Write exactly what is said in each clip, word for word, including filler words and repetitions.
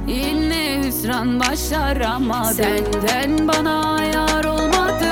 Yine hüsran başaramadım. Senden bana yar olmadı,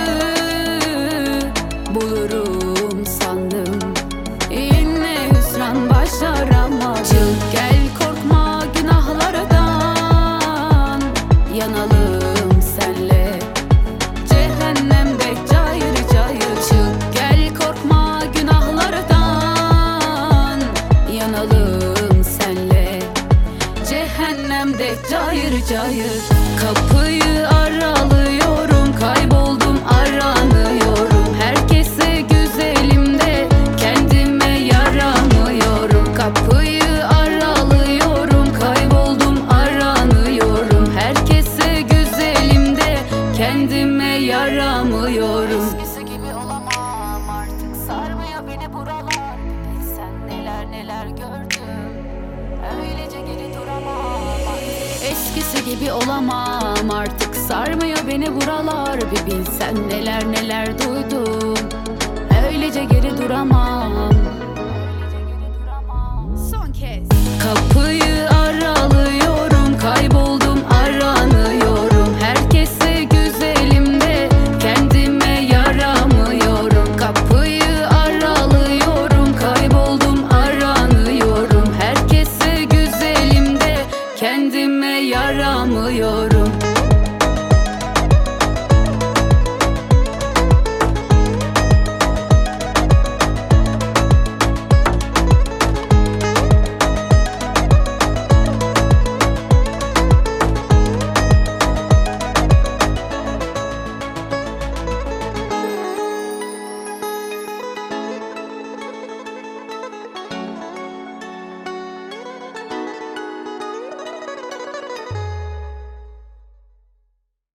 bulurum sandım. Yine hüsran başaramadım. Çık gel korkma günahlardan, yanalım senle cehennemde cayır cayır. Çık gel korkma günahlardan, yanalım senle cehennemde cayır cayır. Kapıyı aralıyorum, kayboldum aranıyorum. Herkese güzelimde kendime yaramıyorum. Kapıyı aralıyorum, kayboldum aranıyorum. Herkese güzelimde kendime yaramıyorum. Eskisi gibi olamam artık, sarmıyor beni buralar. Bilsen neler neler gördüm, öylece geri duramam artık. Eskisi gibi olamam artık, sarmıyor beni buralar. Bir bilsen neler neler duydum, öylece geri duramam. Öylece geri duramam. Son kez kapıyı